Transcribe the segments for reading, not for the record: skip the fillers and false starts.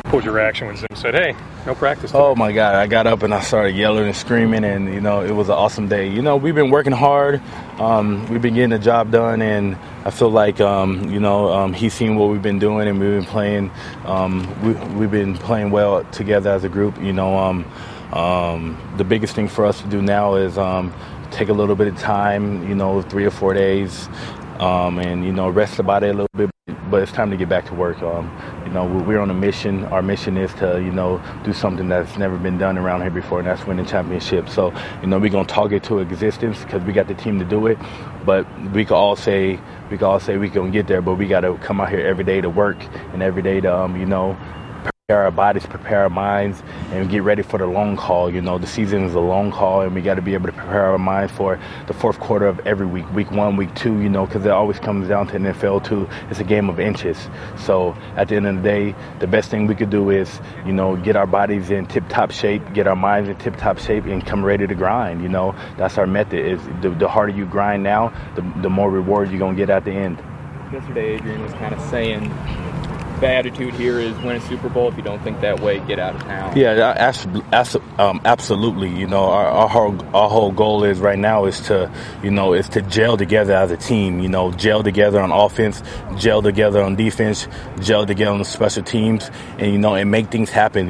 What was your reaction when Zim said, hey, no practice today? Oh, my God. I got up and I started yelling and screaming, and, it was an awesome day. We've been working hard. We've been getting the job done, and I feel like, he's seen what we've been doing, and we've been playing. We've been playing well together as a group. The biggest thing for us to do now is take a little bit of time, 3 or 4 days, and, rest the body a little bit. But it's time to get back to work. We're on a mission. Our mission is to, do something that's never been done around here before, and that's win the championship. So, we're going to target to existence because we got the team to do it. But we can all say we can get there, but we got to come out here every day to work and every day to, prepare our bodies, prepare our minds, and get ready for the long haul. The season is a long haul, and we got to be able to prepare our minds for the fourth quarter of every week, week 1, week 2, because it always comes down to NFL too. It's a game of inches. So at the end of the day, the best thing we could do is, get our bodies in tip-top shape, get our minds in tip-top shape, and come ready to grind. That's our method. Is the harder you grind now, the more reward you're going to get at the end. Yesterday, Adrian was kind of saying, the attitude here is win a Super Bowl. If you don't think that way, get out of town. Yeah, absolutely. Our whole goal is right now is to gel together as a team. Gel together on offense, gel together on defense, gel together on the special teams, and and make things happen.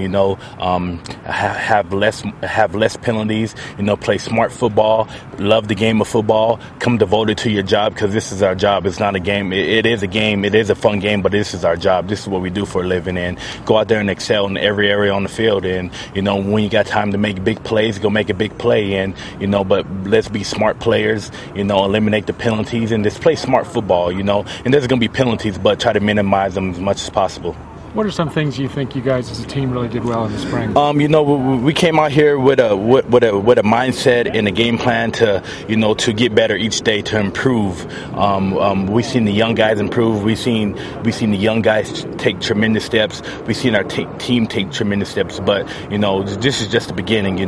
Have less penalties. Play smart football. Love the game of football. Come devoted to your job because this is our job. It's not a game. It is a game. It is a fun game, but this is our job. This is what we do for a living, and go out there and excel in every area on the field. And when you got time to make big plays, go make a big play. And but let's be smart players. Eliminate the penalties and just play smart football. And there's gonna be penalties, but try to minimize them as much as possible. What are some things you think you guys as a team really did well in the spring? We came out here with a mindset and a game plan to get better each day, to improve. We've seen the young guys improve. We've seen the young guys take tremendous steps. We've seen our team take tremendous steps. But this is just the beginning.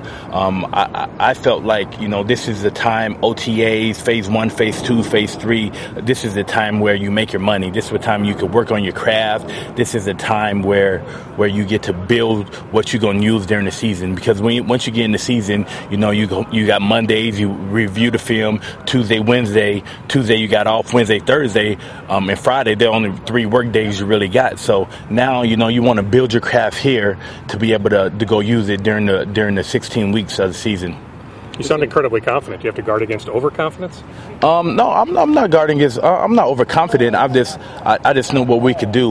I felt like this is the time. OTAs, phase 1, phase 2, phase 3. This is the time where you make your money. This is the time you could work on your craft. This is a time where you get to build what you're going to use during the season, because once you get in the season, you got Mondays, you review the film, Tuesday you got off, Wednesday, Thursday, and Friday. They're only 3 work days you really got. So now you want to build your craft here to be able to go use it during the 16 weeks of the season. You sound incredibly confident. Do you have to guard against overconfidence? No, I'm not guarding against. I'm not overconfident. I just know what we could do.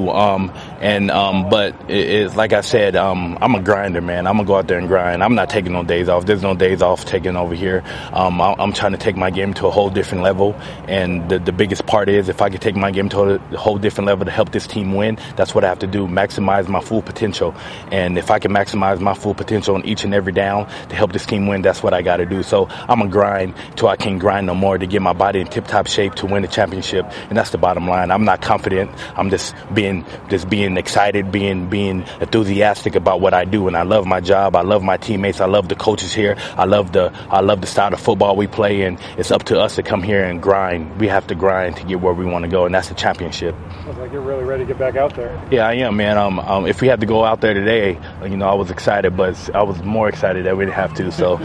But it's like I said, I'm a grinder, man. I'm gonna go out there and grind. I'm not taking no days off. There's no days off taken over here. I'm trying to take my game to a whole different level. And the biggest part is, if I could take my game to a whole different level to help this team win, that's what I have to do. Maximize my full potential. And if I can maximize my full potential on each and every down to help this team win, that's what I got to do. So I'm going to grind till I can't grind no more to get my body in tip-top shape to win the championship. And that's the bottom line. I'm not confident. I'm just being excited, being enthusiastic about what I do. And I love my job. I love my teammates. I love the coaches here. I love the style of football we play. And it's up to us to come here and grind. We have to grind to get where we want to go, and that's the championship. Sounds like you're really ready to get back out there. Yeah, I am, man. If we had to go out there today, I was excited, but I was more excited that we didn't have to. So,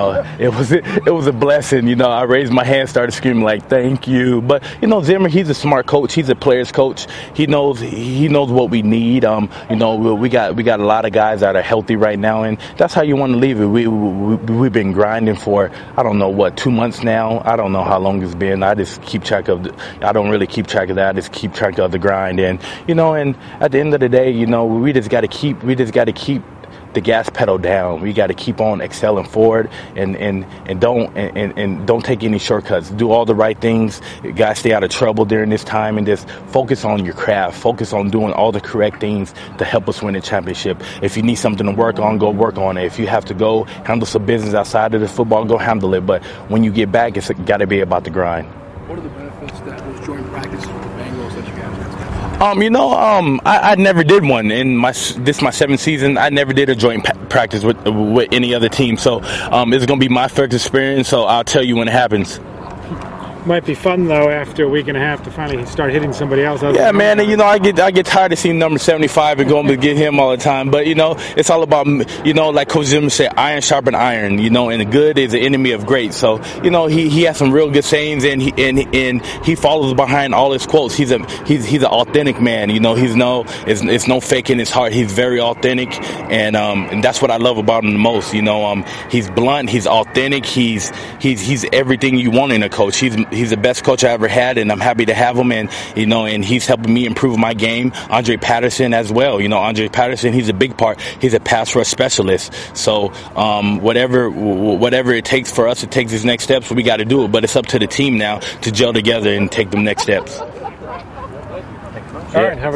it was a blessing. I raised my hand, started screaming like, thank you. But, Zimmer, he's a smart coach. He's a player's coach. He knows what we need. We got a lot of guys that are healthy right now, and that's how you want to leave it. We've been grinding for, 2 months now. I don't know how long it's been. I just keep track of I don't really keep track of that. I just keep track of the grind. And, and at the end of the day, we just got to keep the gas pedal down. We got to keep on excelling forward and don't take any shortcuts. Do all the right things. You got to stay out of trouble during this time, and just focus on your craft. Focus on doing all the correct things to help us win the championship. If you need something to work on, go work on it. If you have to go handle some business outside of the football, go handle it. But when you get back, it's got to be about the grind. What are the benefits that those joint practices with the Bengals that you guys have? I never did one. This is my 7th season. I never did a joint practice with any other team. So it's going to be my first experience. So I'll tell you when it happens. Might be fun though after a week and a half to finally start hitting somebody else. Yeah, man. And, I get tired of seeing number 75 and going to get him all the time. But it's all about like Coach Zimmer said, iron sharpen iron. And the good is the enemy of great. So he has some real good sayings, and he follows behind all his quotes. He's an authentic man. It's no faking his heart. He's very authentic, and that's what I love about him the most. He's blunt. He's authentic. He's everything you want in a coach. He's the best coach I ever had, and I'm happy to have him. And and he's helping me improve my game. Andre Patterson as well. Andre Patterson, he's a big part. He's a pass rush specialist. So whatever it takes for us to take these next steps, we got to do it. But it's up to the team now to gel together and take them next steps. All right.